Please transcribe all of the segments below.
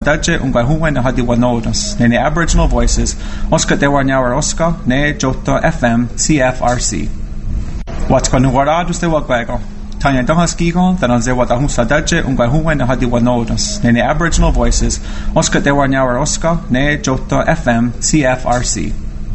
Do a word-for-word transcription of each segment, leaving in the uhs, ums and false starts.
Dadje unga huwen na hadi wanodas. Nene Aboriginal Voices. Oscar de Warnyawar Oscar. Ne Jota F M C F R C. What's going to warad was the wagwago. Tanya Dongaskigo, then on Zewa Dahusa Dadje unga huwen na hadi wanodas. Nene Aboriginal Voices. Oscar de Warnyawar Oscar. Ne Jota F M C F R C.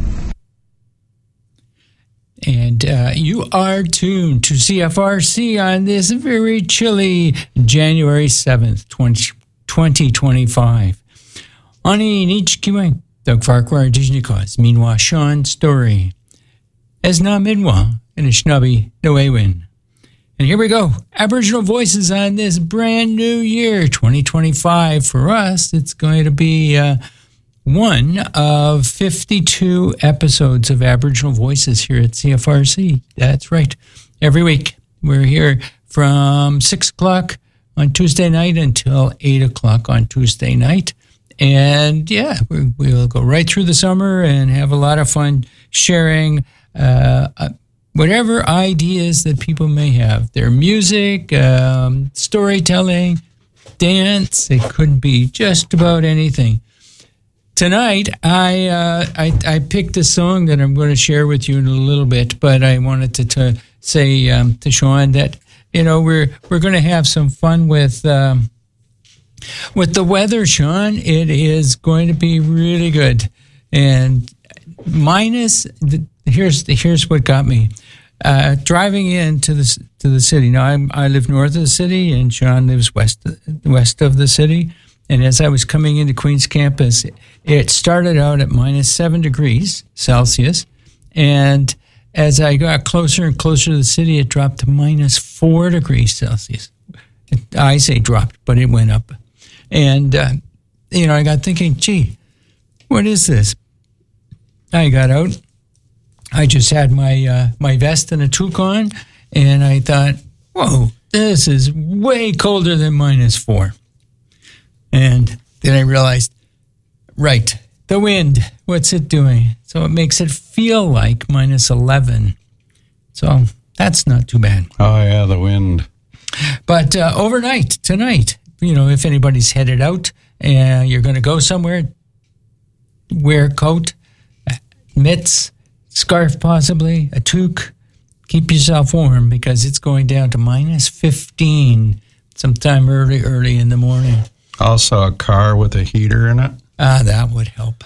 And uh, you are tuned to C F R C on this very chilly January seventh, twenty twenty-five. Ani Nichkiwang, Doug Farquhar, Dijnikos, Meanwhile, Sean Story, Esna Midwa, and Ishnabi Noewin. And here we go. Aboriginal Voices on this brand new year, twenty twenty-five. For us, it's going to be uh, one of fifty-two episodes of Aboriginal Voices here at C F R C. That's right. Every week, we're here from six o'clock on Tuesday night until eight o'clock on Tuesday night. And yeah, we, we'll go right through the summer and have a lot of fun sharing uh, whatever ideas that people may have. Their music, um, storytelling, dance, it could be just about anything. Tonight, I, uh, I I picked a song that I'm going to share with you in a little bit, but I wanted to, to say um, to Sean that, you know, we're we're going to have some fun with um, with the weather, Sean. It is going to be really good, and minus the, here's here's what got me uh, driving into the to the city. Now I'm, I live north of the city, and Sean lives west west of the city. And as I was coming into Queen's Campus, it started out at minus seven degrees Celsius. And as I got closer and closer to the city, it dropped to minus four degrees Celsius. I say dropped, but it went up. And, uh, you know, I got thinking, gee, what is this? I got out. I just had my uh, my vest and a toque on. And I thought, whoa, this is way colder than minus four. And then I realized, right, the wind, what's it doing? So it makes it feel like minus eleven. So that's not too bad. Oh, yeah, the wind. But uh, overnight, tonight, you know, if anybody's headed out and you're going to go somewhere, wear a coat, mitts, scarf possibly, a toque. Keep yourself warm because it's going down to minus fifteen sometime early, early in the morning. Also, a car with a heater in it. Ah, that would help.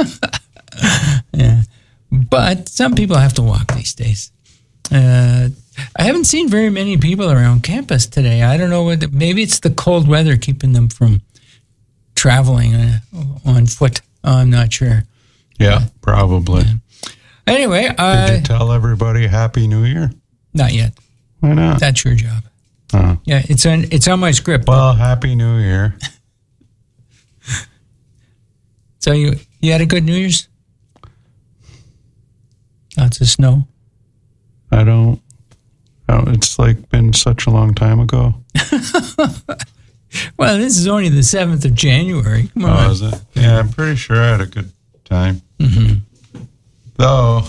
Yeah, but some people have to walk these days. Uh, I haven't seen very many people around campus today. I don't know what. Maybe it's the cold weather keeping them from traveling uh, on foot. I'm not sure. Yeah, probably. Yeah. Anyway, uh, did you tell everybody Happy New Year? Not yet. Why not? That's your job. Oh. Yeah, it's on. It's on my script. Well, Happy New Year. So you you had a good New Year's? Lots of snow. I don't. Oh, it's like been such a long time ago. Well, this is only the seventh of January. Come on. Oh, is it? Yeah, I'm pretty sure I had a good time. Mm-hmm. Though,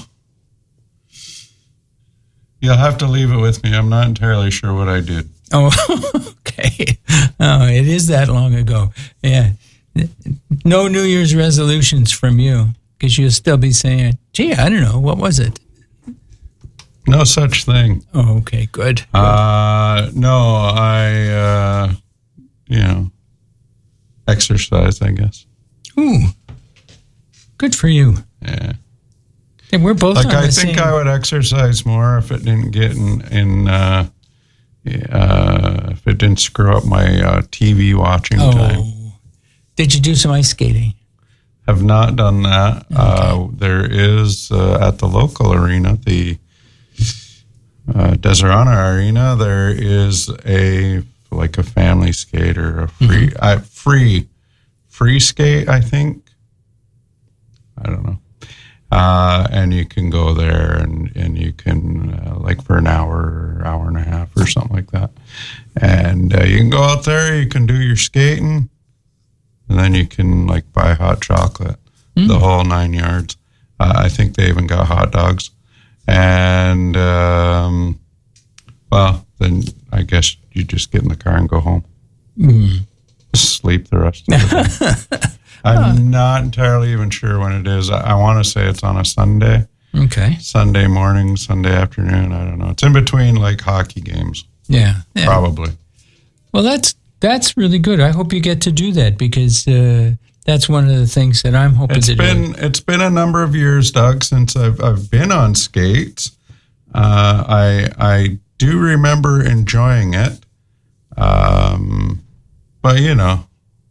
you'll have to leave it with me. I'm not entirely sure what I did. Oh, okay. Oh, it is that long ago. Yeah. No New Year's resolutions from you, because you'll still be saying, gee, I don't know, what was it? No such thing. Oh, okay, good. Uh, no, I, uh, you know, exercise, I guess. Ooh, good for you. Yeah. And we're both like, on I the think same... I would exercise more if it didn't get in, in uh, uh, if it didn't screw up my uh, T V watching oh. time. Did you do some ice skating? Have not done that. Okay. Uh, there is uh, at the local arena, the uh, Deserana Arena. There is a like a family skate or a free, mm-hmm. uh, free, free skate. I think. I don't know. Uh, and you can go there and, and you can, uh, like for an hour or hour and a half or something like that. And uh, you can go out there, you can do your skating, and then you can like buy hot chocolate, mm. the whole nine yards. Uh, I think they even got hot dogs. And, um, well, then I guess you just get in the car and go home. Mm. sleep the rest of the day. I'm not entirely even sure when it is. I, I want to say it's on a Sunday. Okay. Sunday morning, Sunday afternoon. I don't know. It's in between like hockey games. Yeah. yeah. Probably. Well, that's that's really good. I hope you get to do that because uh, that's one of the things that I'm hoping it's to been, do. It's been a number of years, Doug, since I've I've been on skates. Uh, I I do remember enjoying it. Um, but, you know,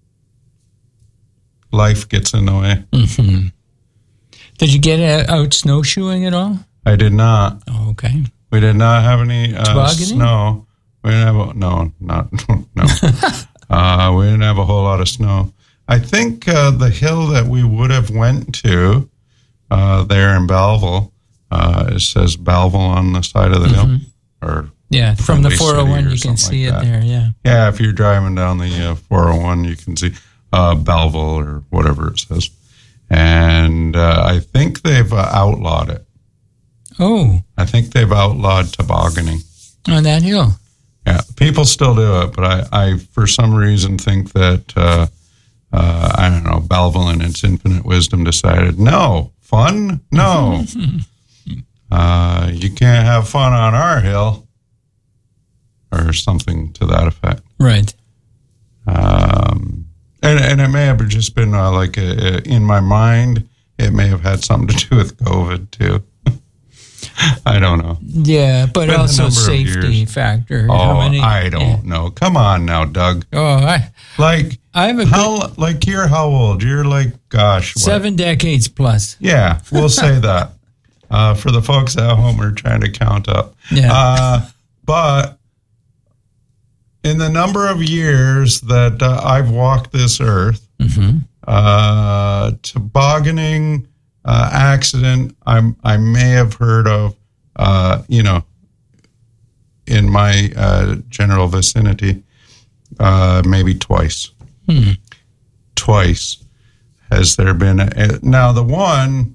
life gets in the way. Mm-hmm. Did you get out snowshoeing at all? I did not. Oh, okay. We did not have any uh, Tobogganing? snow. We didn't have a, no, not no. uh, we didn't have a whole lot of snow. I think uh, the hill that we would have went to uh, there in Belleville, uh, it says Belleville on the side of the Mm-hmm. hill, or yeah, from the Friendly four oh one City or you can see something like it that. there. Yeah. Yeah, if you're driving down the uh, four oh one, you can see uh, Belleville or whatever it says. And uh, I think they've uh, outlawed it. Oh, I think they've outlawed tobogganing. on that hill. Yeah, people still do it, but I, I for some reason, think that, uh, uh, I don't know, Belleville in its infinite wisdom decided, no, fun? No. uh, you can't have fun on our hill. Or something to that effect. Right. Um, and, and it may have just been uh, like a, a, in my mind, it may have had something to do with COVID too. I don't know. Yeah, but Been a also number of safety years. factor. Oh, How many, I don't yeah. know. Come on now, Doug. Oh, I Like, I have a how, like you're how old? You're like, gosh, what? seven decades plus. Yeah, we'll say that. Uh, for the folks at home who are trying to count up. Yeah. Uh, but in the number of years that uh, I've walked this earth, Mm-hmm. uh, tobogganing uh, accident, I'm, I may have heard of, uh, you know, in my uh, general vicinity, uh, maybe twice. Hmm. Twice has there been. A, now, the one,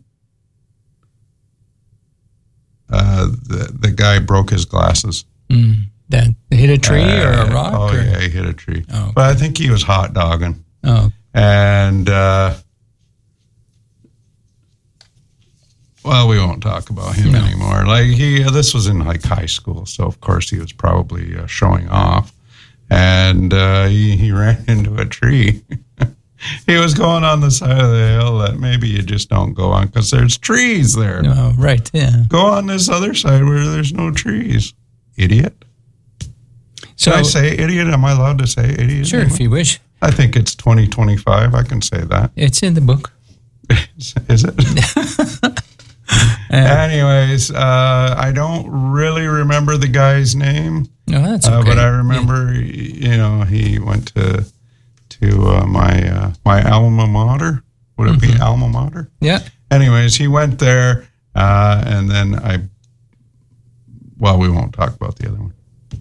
uh, the, the guy broke his glasses. Mm. That hit a tree or a Uh, rock? Oh, or? yeah, he hit a tree. Oh, okay. But I think he was hot dogging. Oh, And, uh, well, we won't talk about him No. anymore. Like he, this was in like high school, so of course he was probably uh, showing off, and uh, he, he ran into a tree. He was going on the side of the hill that maybe you just don't go on because there's trees there. no, right, yeah. Go on this other side where there's no trees, idiot. So, Can I say idiot? Am I allowed to say idiot? sure, if you wish. I think it's twenty twenty-five. I can say that. It's in the book. Is it? Anyways, uh, I don't really remember the guy's name, No, that's okay. uh, but I remember, you know, he went to to uh, my uh, my alma mater. Would it Mm-hmm. be alma mater? Yeah. Anyways, he went there, uh, and then I. Well, we won't talk about the other one.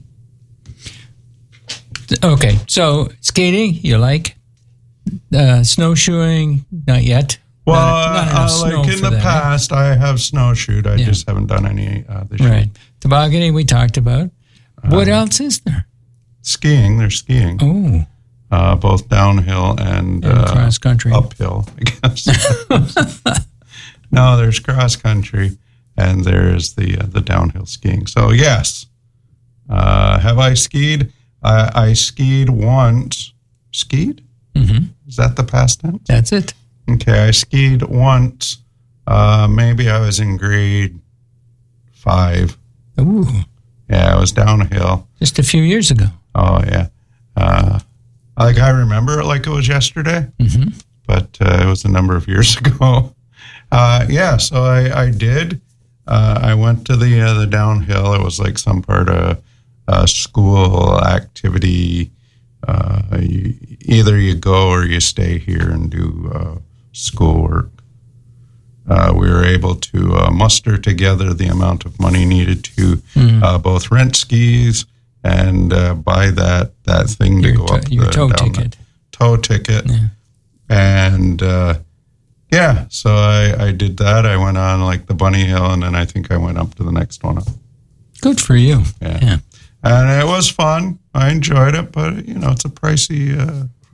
Okay, so skating, you like? Uh, snowshoeing, not yet. Well, Not- not enough uh, snow like in for the that, eh? past, I have snowshoed. I Yeah. just haven't done any uh, this year. Right. Tobogganing, we talked about. What else is there? Skiing, they're skiing, Oh, uh, both downhill and, and uh, cross country. uphill, I guess. No, there's cross country and there's the uh, the downhill skiing. So yes, uh, have I skied? I, I skied once. Skied? Mm-hmm. Is that the past tense? That's it. Okay, I skied once. Uh, maybe I was in grade five. Ooh, Yeah, I was downhill. just a few years ago. Oh yeah, uh, like I remember it like it was yesterday. Mm-hmm. But uh, it was a number of years ago. Uh, yeah, so I, I did. Uh, I went to the uh, the downhill. It was like some part of a school activity. Uh, you, either you go or you stay here and do uh, schoolwork. Uh, we were able to uh, muster together the amount of money needed to Mm. uh, both rent skis and uh, buy that, that thing to Your, go to- up your the tow down the- ticket. tow ticket. Yeah. And uh, yeah, so I, I did that. I went on like the bunny hill, and then I think I went up to the next one up. Good for you. Yeah. Yeah. And it was fun. I enjoyed it, but you know, it's a pricey, uh,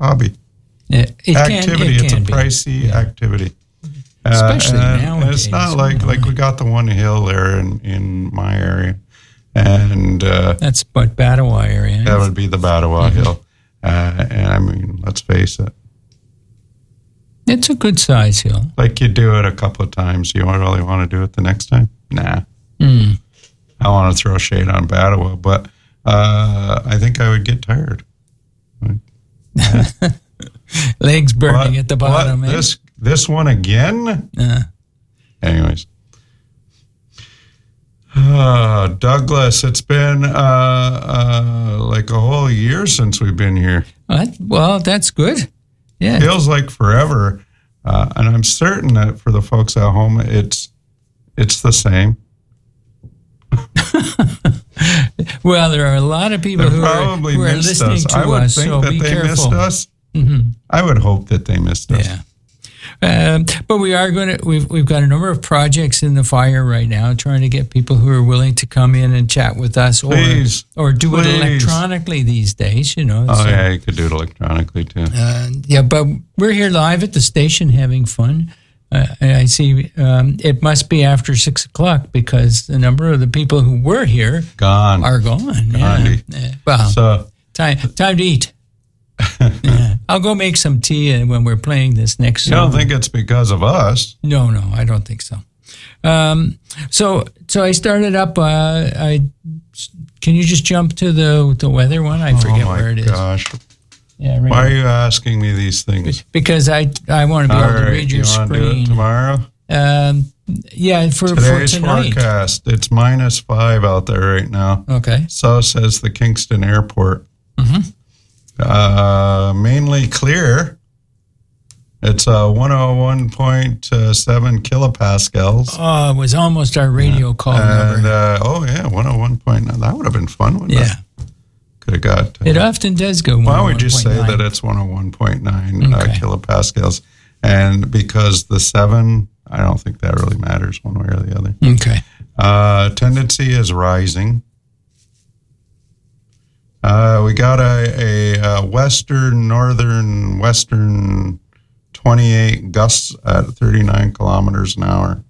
hobby. It, it activity. Can, it it's can a be. pricey Yeah. activity. Especially uh, and, nowadays. and it's not like, like we got the one hill there in, in my area. And uh, that's but Battawa area. That would be the Battawa mm-hmm. Hill. Uh, and I mean, let's face it. It's a good size hill. Like you do it a couple of times. You don't really want to do it the next time? Nah. Mm. I want to throw shade on Battawa, but uh, I think I would get tired. Yeah. Legs burning what, at the bottom. What, eh? This this one again? Uh. Anyways. Uh, Douglas, it's been uh, uh, like a whole year since we've been here. What? Well, that's good. Yeah. Feels like forever. Uh, and I'm certain that for the folks at home, it's it's the same. Well, there are a lot of people they who are, who are listening us. to I would us, think so that be they careful. missed us. Mm-hmm. I would hope that they missed us. Yeah. Um, but we are going to, we've, we've got a number of projects in the fire right now, trying to get people who are willing to come in and chat with us, or Please. or do Please. it electronically these days, you know. Oh, so, yeah, you could do it electronically too. Uh, yeah, but we're here live at the station having fun. Uh, and I see um, it must be after six o'clock because the number of the people who were here Gone. are gone. Gone. Yeah. Well, so, time, time to eat. Yeah. I'll go make some tea when we're playing this next you song. don't think it's because of us? No, no, I don't think so. Um, so, so I started up. Uh, I can you just jump to the the weather one? I forget oh my where it is. Gosh. Yeah, right. Why are you asking me these things? Because I I want to be All able to right, read your you want to do screen it tomorrow? Um, yeah, for, Today's for tonight. forecast, it's minus five out there right now. Okay. So says the Kingston Airport. Mm-hmm. Uh, mainly clear. It's uh, one oh one point seven kilopascals. Oh, it was almost our radio yeah. call and, number. Uh, oh, yeah, one oh one point nine. That would have been fun, wouldn't yeah. it? Could have got. Uh, it often does go. Why don't we just say that it's one oh one point nine okay. uh, kilopascals? And because the seven, I don't think that really matters one way or the other. Okay. Uh, tendency is rising. Uh, we got a, a, a western, northern, western twenty-eight gusts at thirty-nine kilometers an hour.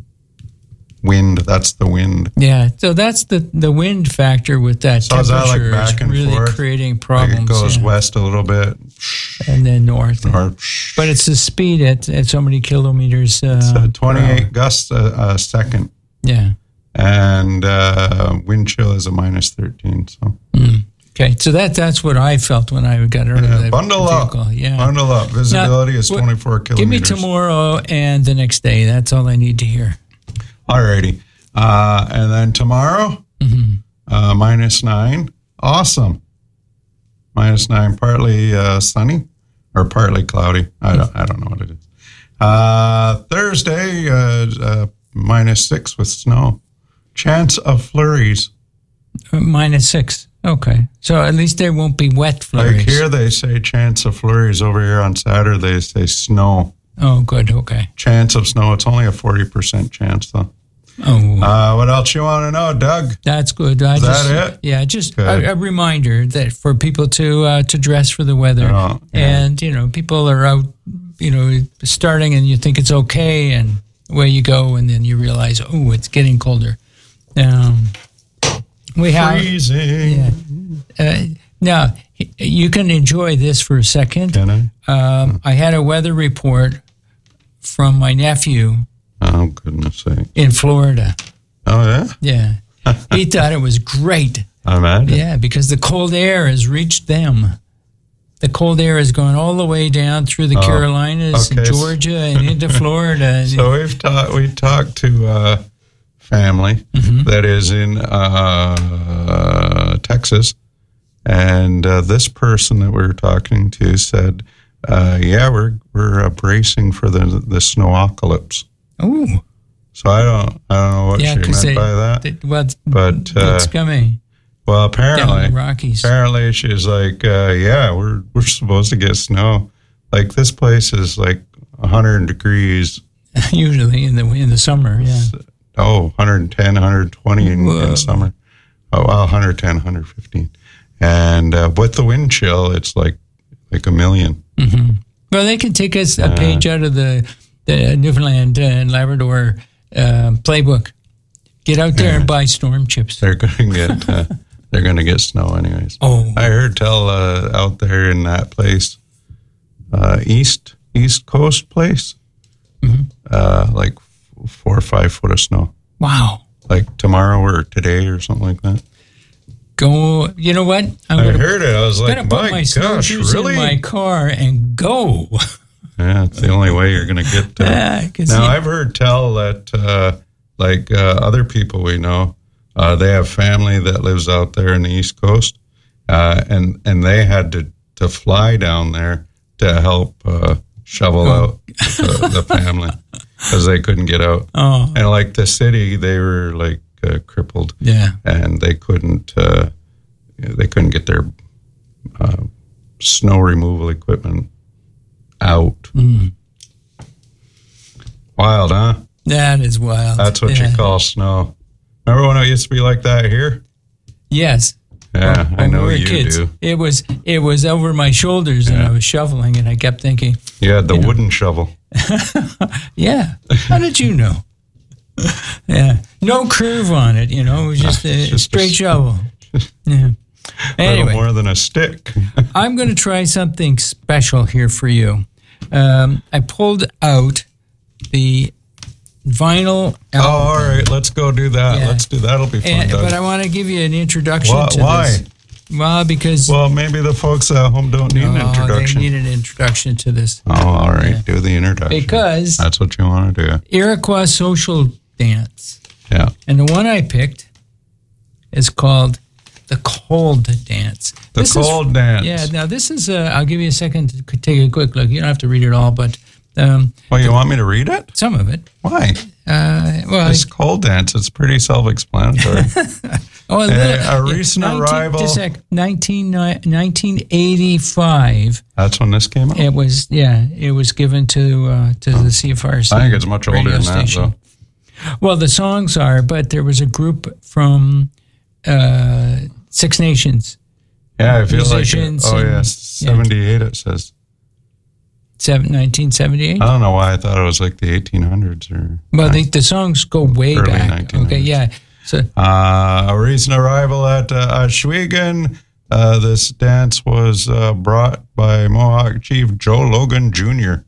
Wind, that's the wind. Yeah, so that's the, the wind factor with that so temperature is that like back is and really forth? creating problems. Like it goes yeah. west a little bit. And then north. north. But it's the speed at, at so many kilometers. Uh, it's uh, twenty-eight gusts a, a second. Yeah. And uh, wind chill is a minus thirteen. So mm. Okay, so that that's what I felt when I got out of yeah, the bundle vehicle. up. Yeah. Bundle up. Visibility now, is twenty-four kilometers. Give me tomorrow and the next day. That's all I need to hear. Alrighty. Uh, and then tomorrow, mm-hmm. uh, minus nine. Awesome. Minus nine, partly uh, sunny or partly cloudy. I don't, I don't know what it is. Uh, Thursday, uh, uh, minus six with snow. Chance of flurries. Uh, minus six. Okay. So at least there won't be wet flurries. Like here they say chance of flurries. Over here on Saturday they say snow. Oh, good. Okay. Chance of snow. It's only a forty percent chance though. Oh. Uh, what else you want to know, Doug? That's good. I Is just, that it? Yeah, just a, a reminder that for people to uh, to dress for the weather. Oh, yeah. And, you know, people are out, you know, starting and you think it's okay and away you go and then you realize, oh, it's getting colder. Um, we have, Freezing. Yeah. Uh, now, you can enjoy this for a second. Can I? Um, I had a weather report from my nephew Oh, goodness sake. in Florida. Oh, yeah? Yeah. He thought it was great. I'm imagine. Yeah, because the cold air has reached them. The cold air has gone all the way down through the Oh, Carolinas, okay. and Georgia, and into Florida. So we've talked. We talked to uh, family Mhm. that is in uh, Texas, and uh, this person that we were talking to said, uh, "Yeah, we're we're uh, bracing for the the snowocalypse." Oh, So I don't I don't know what yeah, she because meant by that, they, well, but uh, it's coming well, down the apparently, Rockies. apparently she's like, uh, "Yeah, we're we're supposed to get snow. Like this place is like one hundred degrees." Usually in the in the summer, yeah. Oh, one ten, one twenty in, in summer. Oh, well, one ten, one fifteen. And uh, with the wind chill, it's like like a million. Mm-hmm. Well, they can take us a Uh, page out of the, the Newfoundland and Labrador uh, playbook. Get out there Yeah. and buy storm chips. They're going to get uh, they're going to get snow anyways. Oh, I heard tell uh, out there in that place, uh, east east coast place, Mhm. uh, like f- four or five foot of snow, wow. like tomorrow or today or something like that. Go. You know what? I'm I gonna, heard it. I was like, gonna put my my gosh, snowshoes really? in my car and go. Yeah, it's the only way you're going to get there. Yeah, 'cause Now, you- I've heard tell that, uh, like uh, other people we know, uh, they have family that lives out there in the East Coast, uh, and and they had to, to fly down there to help uh, shovel Oh. out the, the family because they couldn't get out. Oh, And like the city, they were like uh, crippled, yeah. and they couldn't uh, they couldn't get their uh, snow removal equipment out. Mm. Wild, huh? That is wild. That's what Yeah. you call snow. Remember when it used to be like that here? Yes. Yeah, When I we know were you kids, do. It was it was over my shoulders, and Yeah. I was shoveling, and I kept thinking, You had the You know. wooden shovel. "Yeah, how did you know?" Yeah, no curve on it. You know, it was just a It's just a straight s- shovel. Yeah. A Anyway, little more than a stick. I'm going to try something special here for you. Um, I pulled out the vinyl Oh, album, all right. Let's go do that. Yeah. Let's do that. That'll be fun. and, Doug. but I want to give you an introduction Why- to why? this. Well, because Well, maybe the folks at home don't need an oh, introduction. they need an introduction to this. oh, all right. Yeah. Do the introduction. Because That's what you want to do. Iroquois social dance. Yeah. And the one I picked is called the cold dance. The This is- cold dance. Yeah, now this is, uh, I'll give you a second to take a quick look. You don't have to read it all, but um, Well, you want me to read it? some of it. Why? Uh, well, It's cold dance. It's pretty self-explanatory. oh, a, a little, recent nineteen arrival- Just a sec, nineteen, nineteen eighty-five. That's when this came out. It was, yeah, it was given to uh, to the C F R C. I think it's much older radio than that, station. though. Well, the songs are, but there was a group from uh, Six Nations, Yeah, I feel like it. musicians Oh, and- yeah. seventy-eight, it says. seven, nineteen seventy-eight. I don't know why I thought it was like the eighteen hundreds or. Well, the, the songs go way Early back. nineteen Okay, hundreds. yeah. So Uh, a recent arrival at uh, Ashwegan. Uh, this dance was uh, brought by Mohawk Chief Joe Logan Junior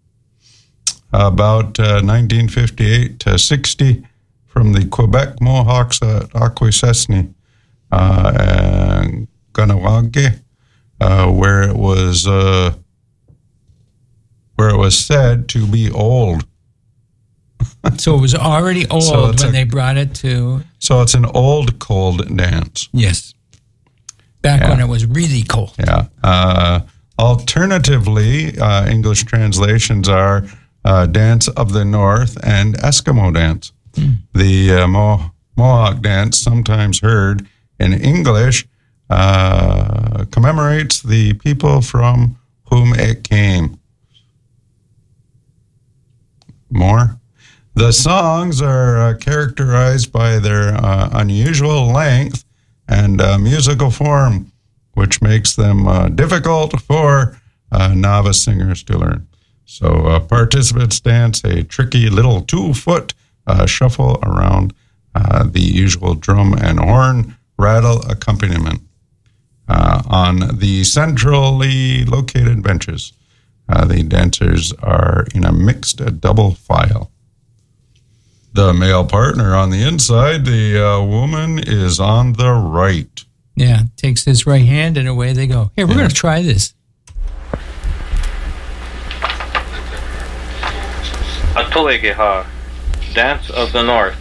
About uh, nineteen fifty-eight to sixty from the Quebec Mohawks at Akwesasne uh, and Ganawage, uh, where it was uh, where it was said to be old. so it was already old So it's when a- they brought it to, So it's an old cold dance. yes, back Yeah. when it was really cold. Yeah. Uh, alternatively, uh, English translations are uh, Dance of the North and Eskimo dance. The uh, Mo- Mohawk dance, sometimes heard in English, uh, commemorates the people from whom it came. More. The songs are uh, characterized by their uh, unusual length and uh, musical form, which makes them uh, difficult for uh, novice singers to learn. So uh, participants dance a tricky little two-foot uh, shuffle around uh, the usual drum and horn rattle accompaniment uh, on the centrally located benches. Uh, the dancers are in a mixed uh, double file. The male partner on the inside, the uh, woman is on the right. Yeah, takes this right hand and away they go. Here, we're Yeah. going to try this. Atulegeha, Dance of the North.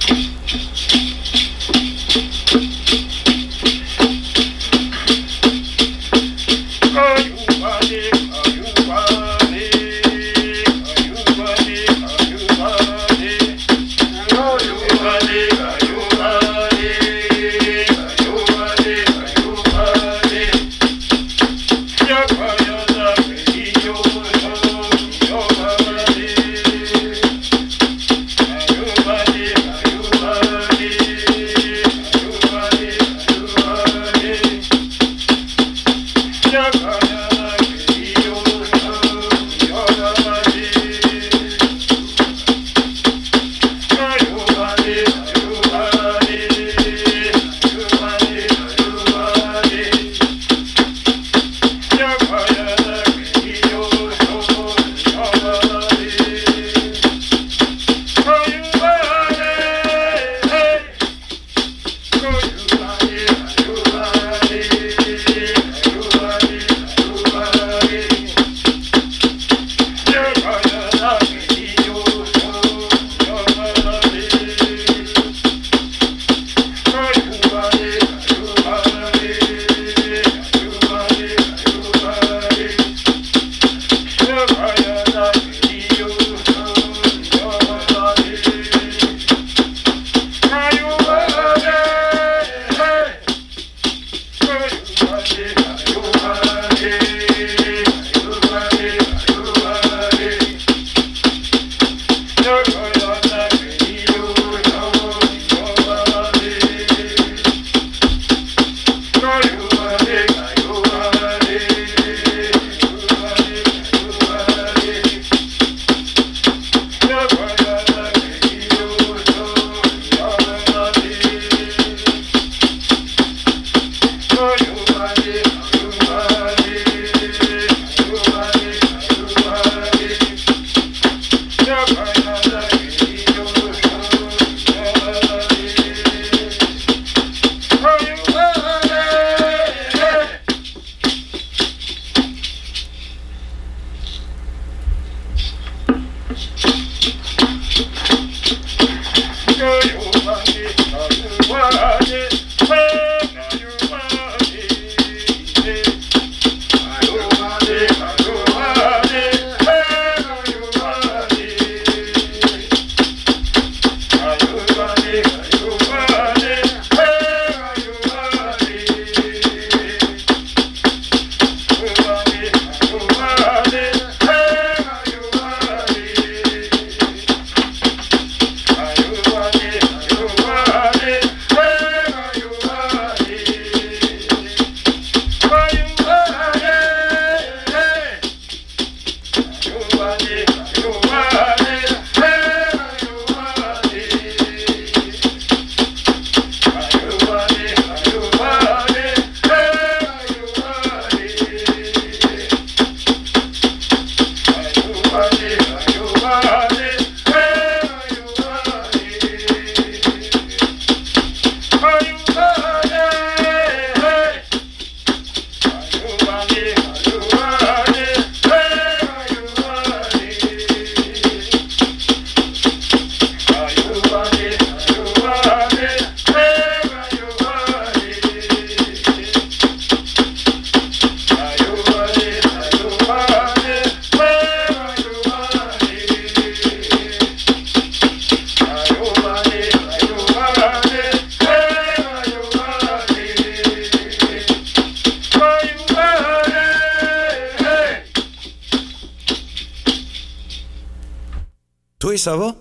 Toi, ça va?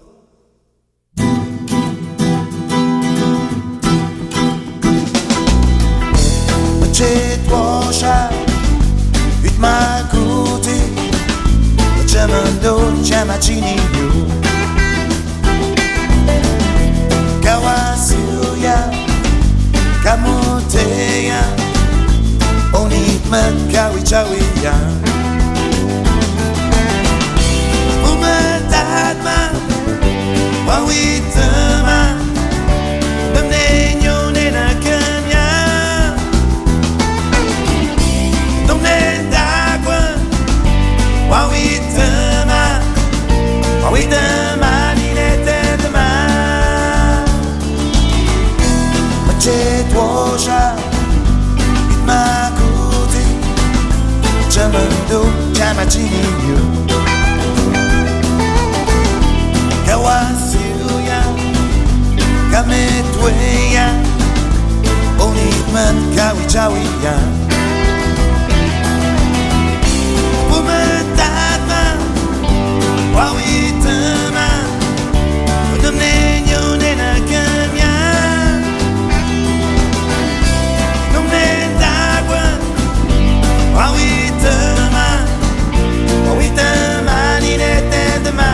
C'è tuocia, ut ma kuti, c'è mando, c'è macini yu. Kawasuya, kamuteya, onit met kawichawiya. Umatadma, wawitama, bemnenyo nena kanya. Wawitama, wawitama. c'è tuosa in macuti chiamando chiamacini io kawasiuya kame tueya onitman kawi chawiya pumatata wawitama unamnenyo nena kamya numnendagwa wawitama wawitama ninetendama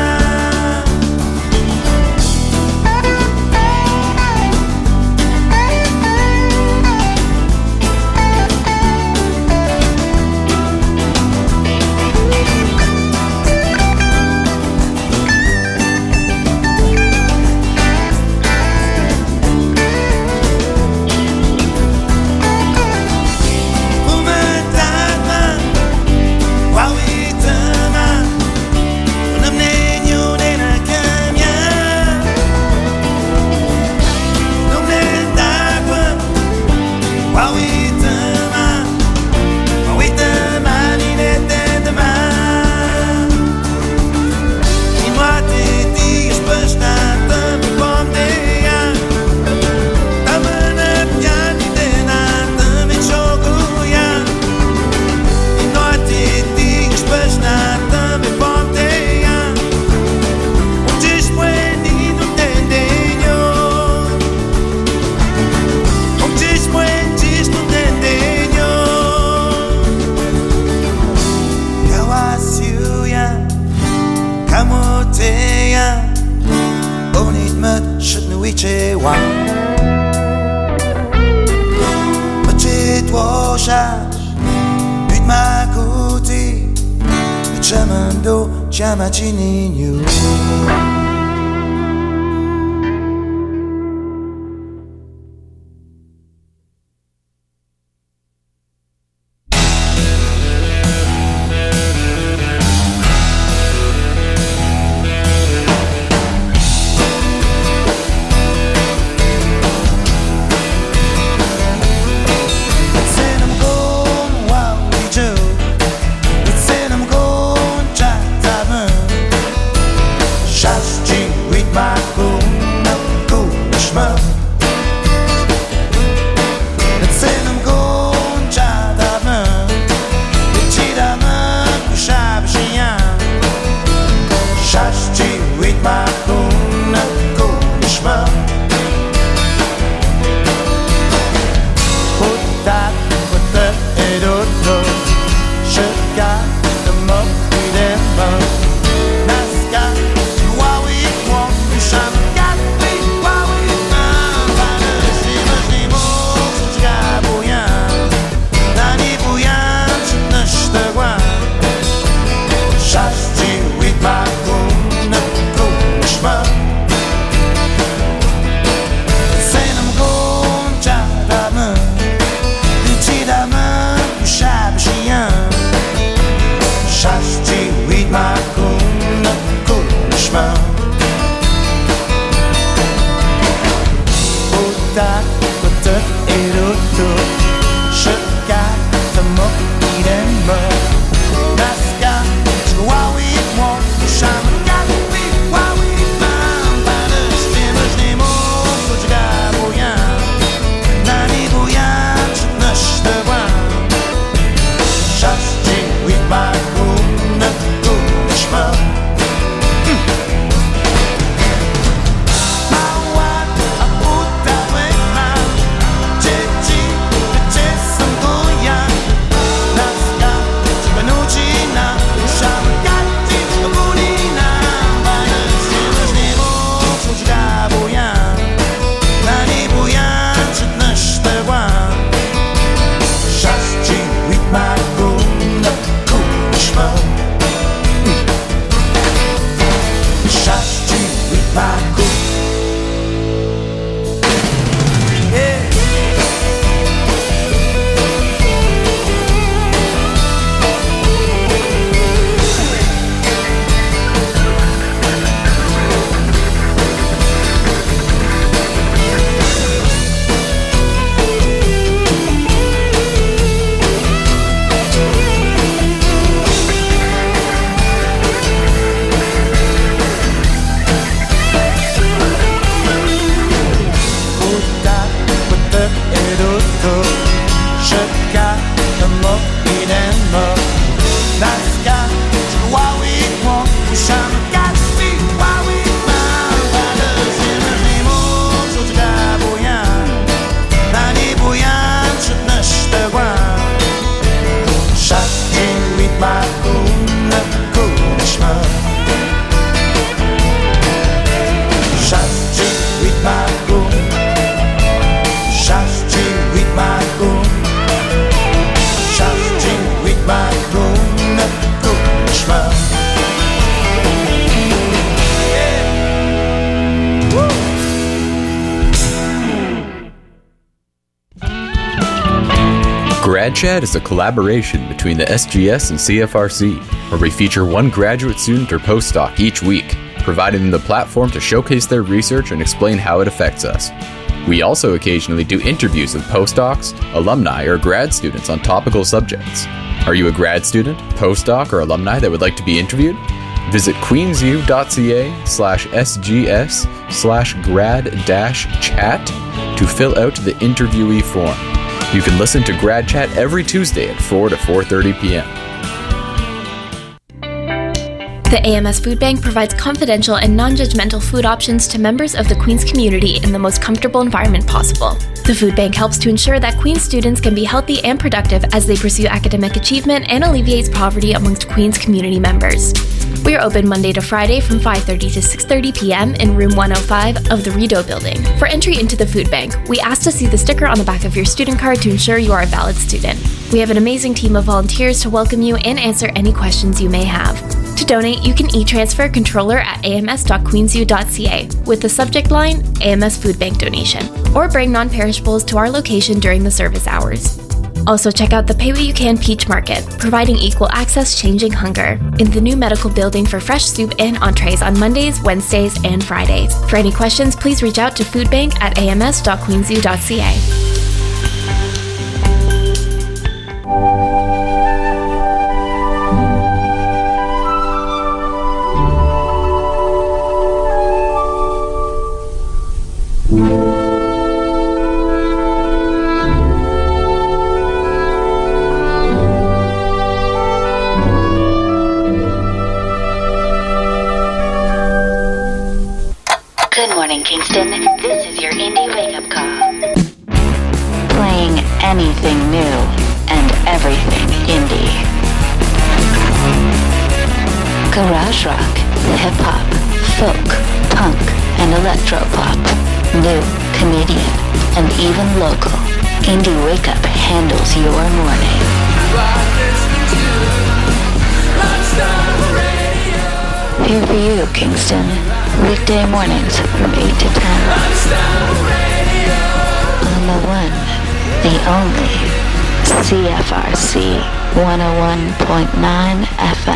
Chiamacini you just GradChat is a collaboration between the S G S and C F R C, where we feature one graduate student or postdoc each week, providing them the platform to showcase their research and explain how it affects us. We also occasionally do interviews with postdocs, alumni, or grad students on topical subjects. Are you a grad student, postdoc, or alumni that would like to be interviewed? Visit queensu.ca slash sgs slash grad dash chat to fill out the interviewee form. You can listen to GradChat every Tuesday at four to four thirty p.m. The A M S Food Bank provides confidential and non-judgmental food options to members of the Queen's community in the most comfortable environment possible. The Food Bank helps to ensure that Queen's students can be healthy and productive as they pursue academic achievement and alleviates poverty amongst Queen's community members. We are open Monday to Friday from five thirty to six thirty p.m. in room one oh five of the Rideau Building. For entry into the food bank, we ask to see the sticker on the back of your student card to ensure you are a valid student. We have an amazing team of volunteers to welcome you and answer any questions you may have. To donate, you can e-transfer controller at a m s dot queensu dot c a with the subject line A M S Food Bank Donation, or bring non-perishables to our location during the service hours. Also check out the Pay What You Can Peach Market, providing equal access changing hunger, in the new medical building for fresh soup and entrees on Mondays, Wednesdays, and Fridays. For any questions, please reach out to foodbank at a m s dot queensu dot c a. Good morning, Kingston. This is your indie wake-up call. Playing anything new and everything indie. Garage rock, hip-hop, folk, punk, and electropop. New, Canadian, and even local. Indie Wake-Up handles your morning. Here for you, Kingston. Weekday mornings from eight to ten. On the one, the only, C F R C one oh one point nine F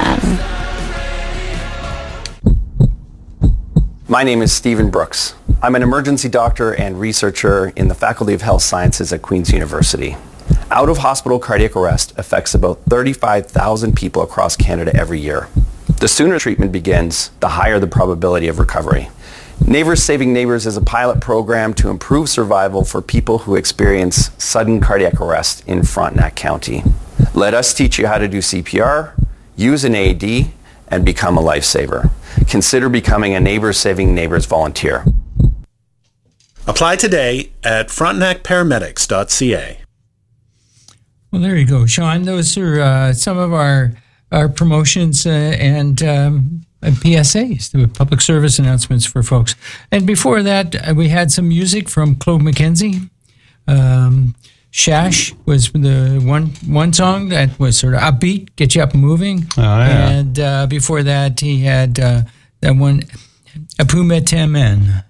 M. My name is Stephen Brooks. I'm an emergency doctor and researcher in the Faculty of Health Sciences at Queen's University. Out-of-hospital cardiac arrest affects about thirty-five thousand people across Canada every year. The sooner treatment begins, the higher the probability of recovery. Neighbors Saving Neighbors is a pilot program to improve survival for people who experience sudden cardiac arrest in Frontenac County. Let us teach you how to do C P R, use an A E D, and become a lifesaver. Consider becoming a Neighbors Saving Neighbors volunteer. Apply today at frontenac paramedics dot c a. Well, there you go, Sean. Those are uh, some of our our promotions uh, and, um, and P S As, the public service announcements for folks. And before that, uh, we had some music from Claude McKenzie. Um, Shash was the one one song that was sort of upbeat, get you up and moving. Oh, yeah. And uh, before that, he had uh, that one, Apumetemen.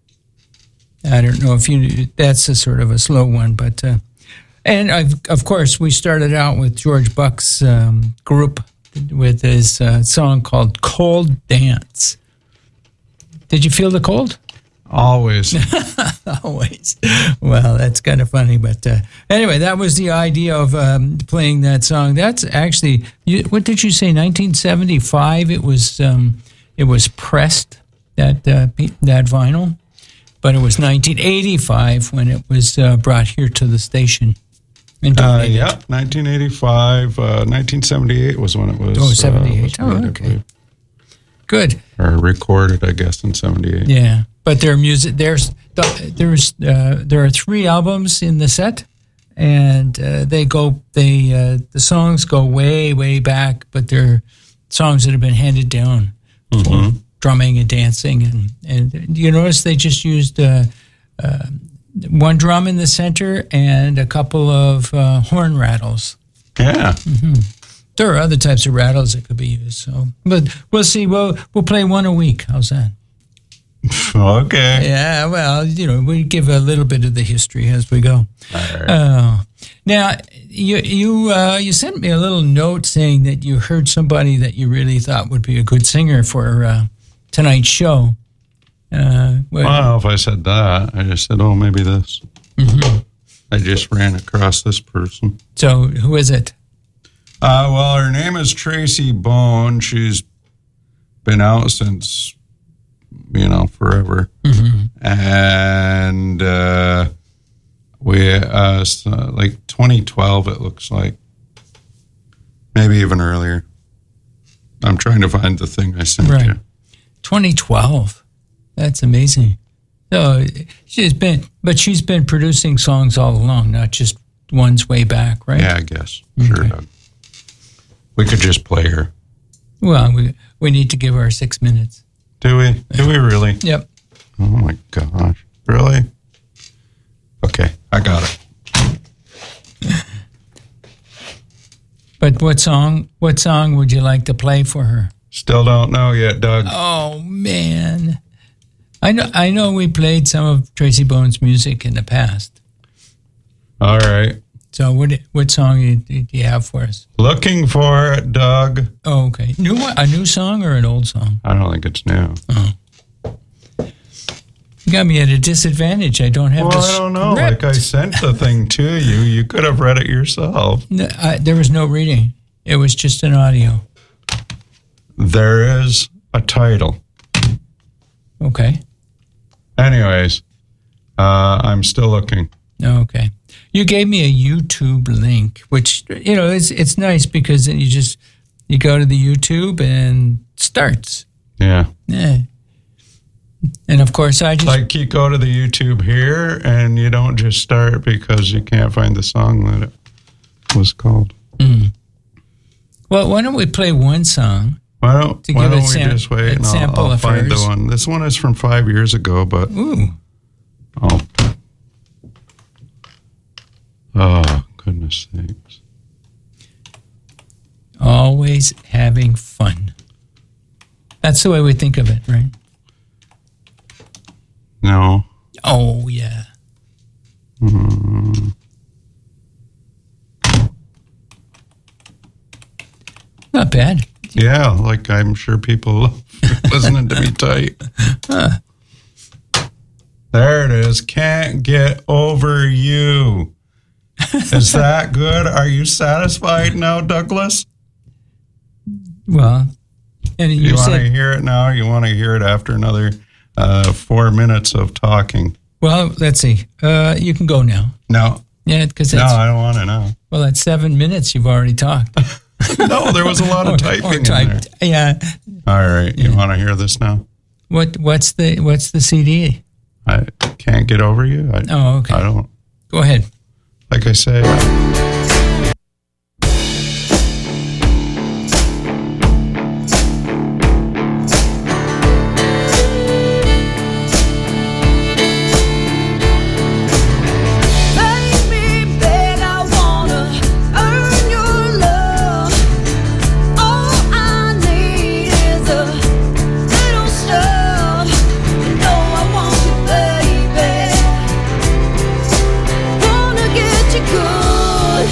I don't know if you, that's a sort of a slow one, but, uh, and I've, of course, we started out with George Buck's um, group with his uh, song called Cold Dance. Did you feel the cold? Always. Always. Well, that's kind of funny. But uh, anyway, that was the idea of um, playing that song. That's actually, you, what did you say, nineteen seventy-five? It was um, it was pressed, that, uh, that vinyl. But it was nineteen eighty-five when it was uh, brought here to the station. Uh, yeah, nineteen eighty-five, uh, nineteen seventy-eight was when it was. Oh, seventy-eight. Uh, was oh, okay. Good. Or recorded, I guess, in seventy-eight. Yeah, but their music, there's there's uh, there are three albums in the set, and uh, they go they uh, the songs go way way back, but they're songs that have been handed down Mm-hmm. for drumming and dancing, and and you notice they just used. Uh, uh, One drum in the center and a couple of uh, horn rattles. Yeah. Mm-hmm. There are other types of rattles that could be used. So, but we'll see. We'll we'll play one a week. How's that? Okay. Yeah, well, you know, we give a little bit of the history as we go. All right. Uh, now, you you uh, you sent me a little note saying that you heard somebody that you really thought would be a good singer for uh, tonight's show. Uh, well, I don't know if I said that. I just said, oh, maybe this. Mm-hmm. I just ran across this person. So, who is it? Uh, well, her name is Tracy Bone. She's been out since, you know, forever. Mm-hmm. And uh, we, uh, so like twenty twelve, it looks like. Maybe even earlier. I'm trying to find the thing I sent right. you. twenty twelve. That's amazing. So she's been, but she's been producing songs all along, not just ones way back, right? Yeah, I guess. Sure, okay. Doug. We could just play her. Well, we we need to give her six minutes. Do we? Do we really? Yep. Oh my gosh. Really? Okay, I got it. But what song what song would you like to play for her? Still don't know yet, Doug. Oh man. I know I know we played some of Tracy Bone's music in the past. All right. So what what song do you have for us? Looking for it, Doug. Oh, okay. New one, a new song or an old song? I don't think it's new. Oh. You got me at a disadvantage. I don't have well, the I don't know. script. Like I sent the thing to you. You could have read it yourself. No, I, there was no reading. It was just an audio. There is a title. Okay. Anyways, uh, I'm still looking. Okay. You gave me a YouTube link, which, you know, it's it's nice because then you just, you go to the YouTube and it starts. Yeah. Yeah. And of course I just... Like you go to the YouTube here and you don't just start because you can't find the song that it was called. Mm. Well, why don't we play one song? Why don't, to why give don't it we sam- just wait and sample I'll, I'll find affairs. the one. This one is from five years ago, but... Ooh. Oh. Oh, goodness sakes. Always having fun. That's the way we think of it, right? No. Oh, yeah. Mm. Not bad. Yeah, like I'm sure people love listening to me tight. Huh. There it is. Can't get over you. Is that good? Are you satisfied now, Douglas? Well, and you, you want to said, hear it now? Or you want to hear it after another uh, four minutes of talking? well, let's see. Uh, you can go now. No. Yeah, because No, I don't want to know. well, that's seven minutes you've already talked. No, there was a lot of Or- typing or in typed. Yeah. there. All right. You want to hear this now? What What's the What's the C D? I can't get over you. I, Oh, okay. I don't. Go ahead. Like I say. Wanna get you good.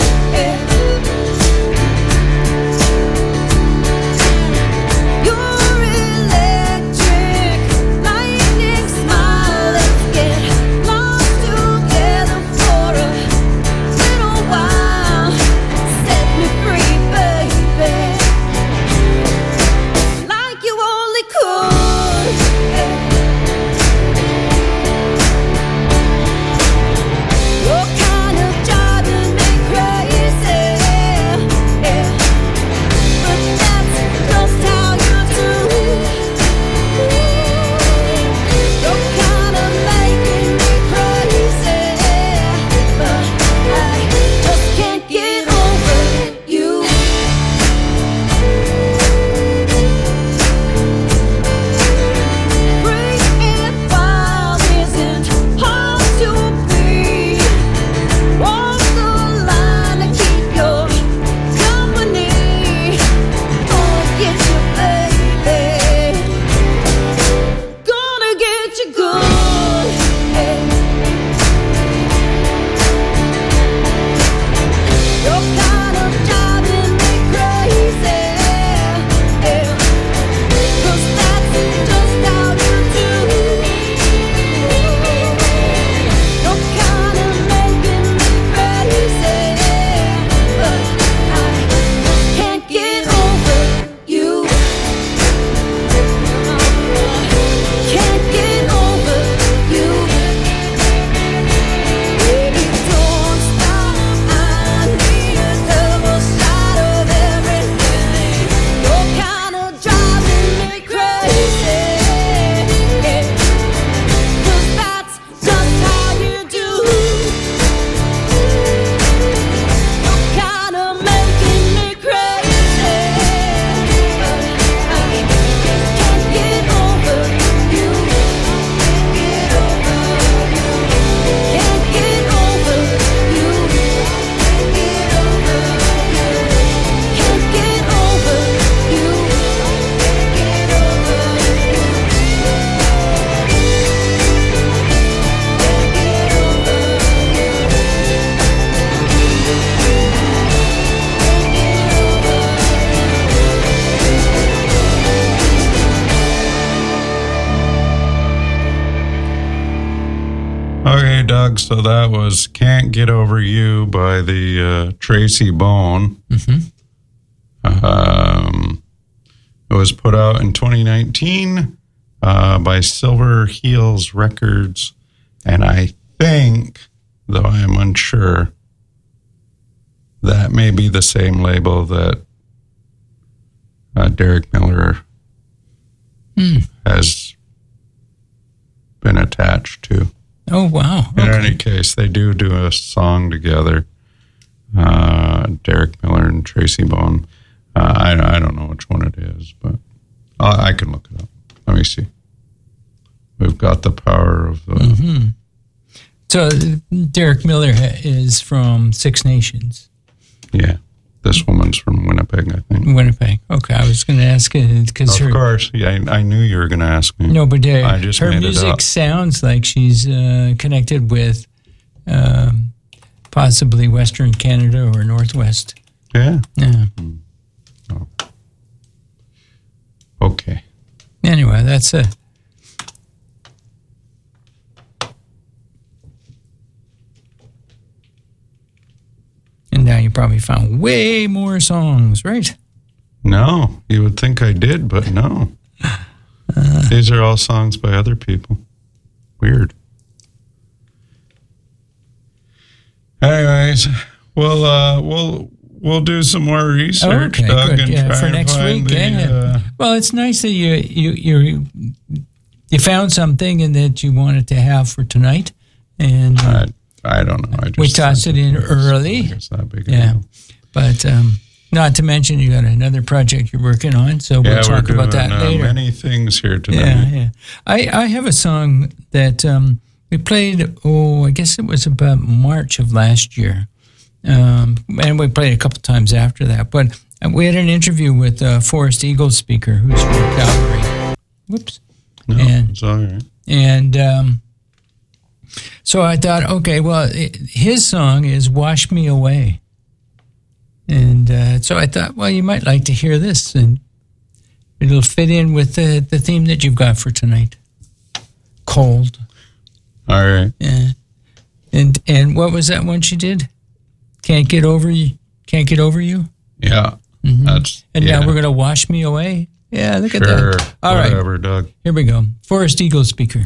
Okay, Doug, so that was Can't Get Over You by the uh, Tracy Bone. Mm-hmm. Um, it was put out in twenty nineteen uh, by Silver Heels Records. And I think, though I am unsure, that may be the same label that uh, Derek Miller mm. has been attached to. Oh, wow. In Okay. any case, they do do a song together, uh, Derek Miller and Tracy Bone. Uh, I, I don't know which one it is, but I, I can look it up. Let me see. We've got the power of the... Mm-hmm. So Derek Miller ha- is from Six Nations. Yeah. This woman's from Winnipeg, I think. Winnipeg. Okay, I was going to ask it because Of her... course. Yeah, I, I knew you were going to ask me. No, but uh, I just her made it music up. sounds like she's uh, connected with um, possibly Western Canada or Northwest. Yeah. Yeah. Oh. Okay. Anyway, that's a... And now you probably found way more songs, right? No, you would think I did, but no. Uh, These are all songs by other people. Weird. Anyways, we'll uh, we'll we'll do some more research, okay, Doug, good. and Yeah, try for and next find week. the, Yeah. uh, Well, it's nice that you you you you found something and that you wanted to have for tonight, and uh, I I don't know. I just we tossed it in early. It's not big. A Yeah, deal. but um, not to mention you got another project you're working on, so Yeah, we'll talk we're about doing, that uh, later. Many things here tonight. Yeah, yeah. I, I have a song that um, we played, oh, I guess it was about March of last year. Um, and we played a couple times after that. But we had an interview with a Forest Eagles speaker who's from Calgary. Whoops. No, and, it's all right. And um, so I thought, okay, well, it, his song is Wash Me Away. And uh, so I thought, well, you might like to hear this, and it'll fit in with the, the theme that you've got for tonight. Cold. All right. Yeah. And and what was that one she did? Can't get over you. Can't get over you. Yeah. Mm-hmm. That's and yeah. now we're gonna wash me away. Yeah, look Sure. at that. All right, Whatever, Doug. here we go. Forest Eagle speaker.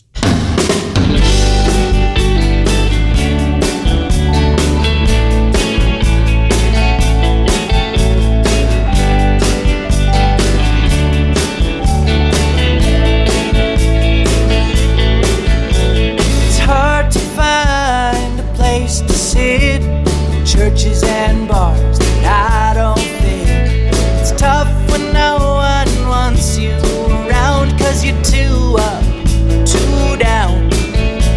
It's hard to find a place to sit, churches and bars that I don't fit. It's tough when no one wants you around, 'cause you're too up, too down.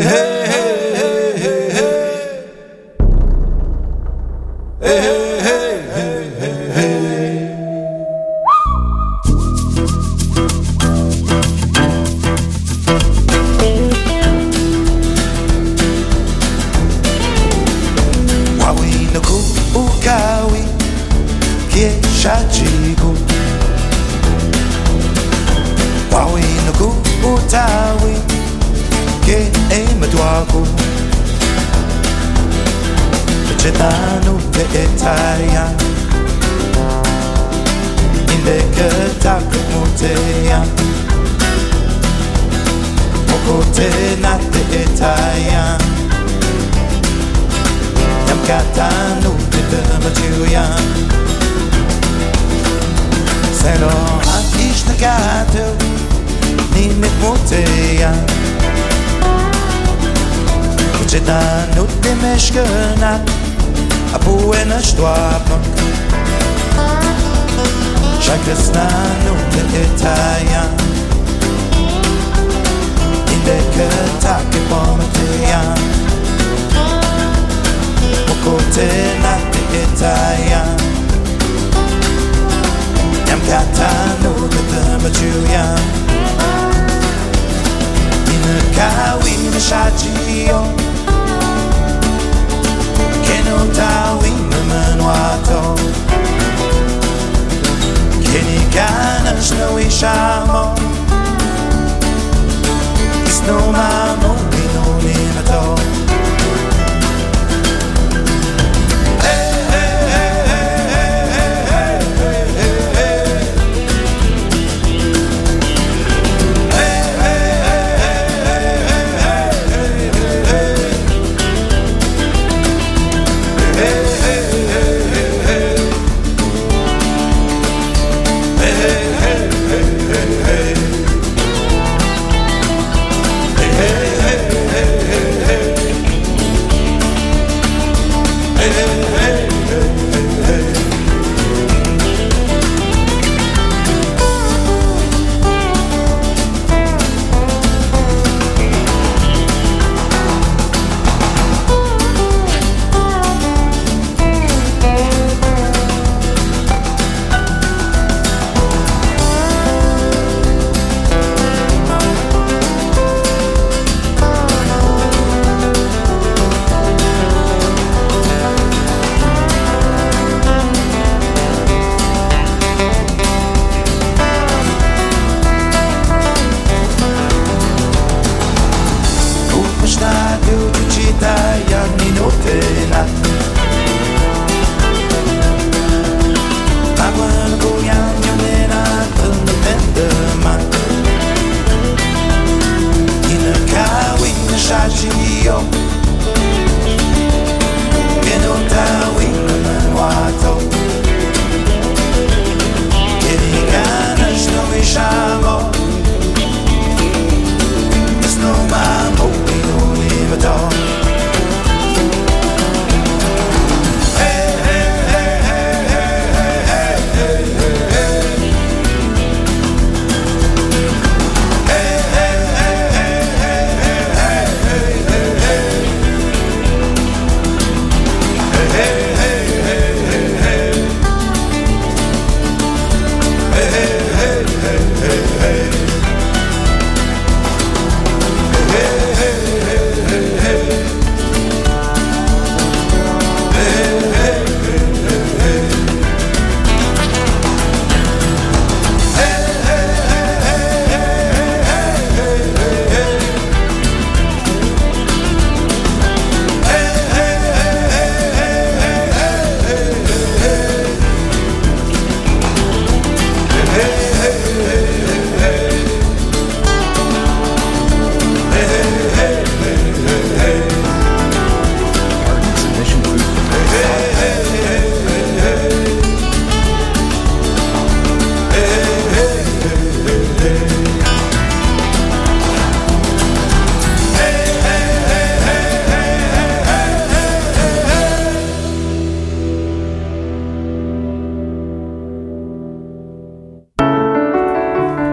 hey, hey, hey.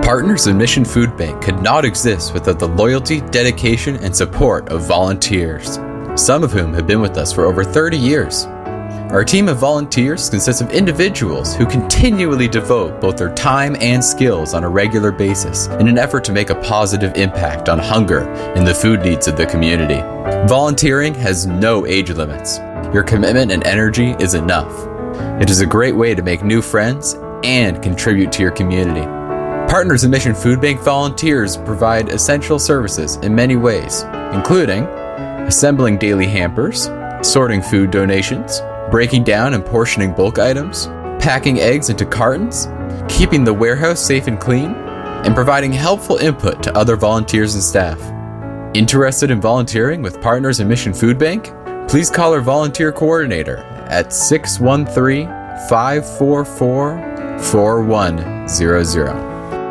Partners in Mission Food Bank could not exist without the loyalty, dedication, and support of volunteers, some of whom have been with us for over thirty years. Our team of volunteers consists of individuals who continually devote both their time and skills on a regular basis in an effort to make a positive impact on hunger and the food needs of the community. Volunteering has no age limits. Your commitment and energy is enough. It is a great way to make new friends and contribute to your community. Partners in Mission Food Bank volunteers provide essential services in many ways, including assembling daily hampers, sorting food donations, breaking down and portioning bulk items, packing eggs into cartons, keeping the warehouse safe and clean, and providing helpful input to other volunteers and staff. Interested in volunteering with Partners in Mission Food Bank? Please call our volunteer coordinator at six one three, five four four, four one zero zero.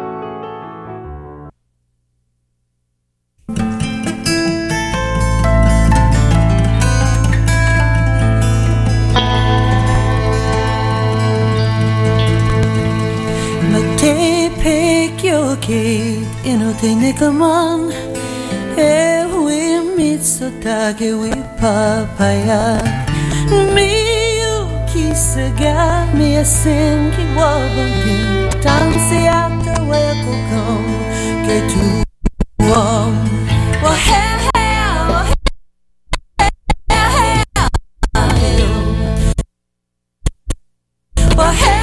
Nikaman ewi mitsutake wi papaya miyuki saga miyasin ki wabangin tansi ata weko kom ke tu wam wa he he wa he wa he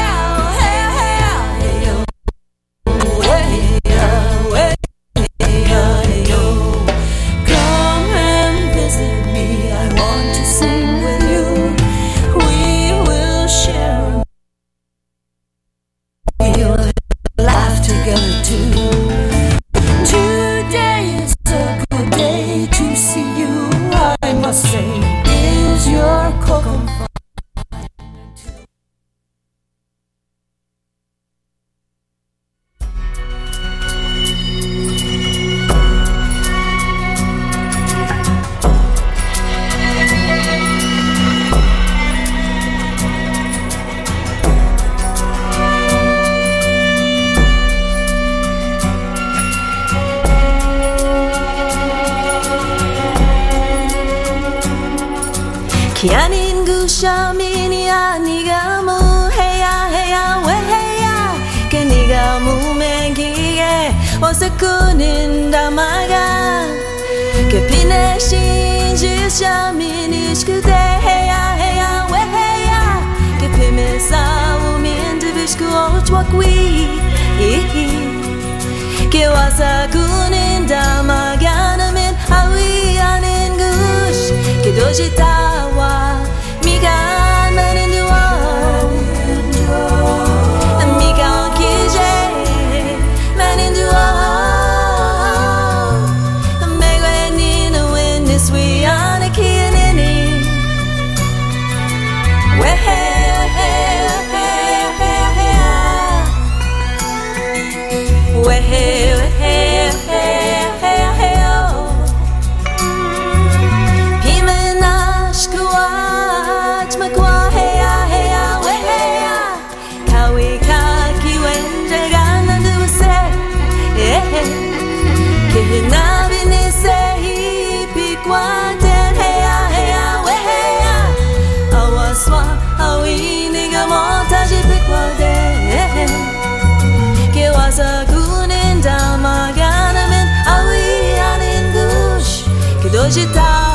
Kianin gusha mini aniga mu heya heya we heya keniga mu mengie osakunin damaga kepine shinji shamini shkude heya heya we heya kepime sa umin dibishku ochwakwi ke wasakunin damaga namin hawi anin gush kedojitawa migan manindua migan kije manindua megweni no when this we on a kinini we hey hey hey hey we hey hey hey Hoje tá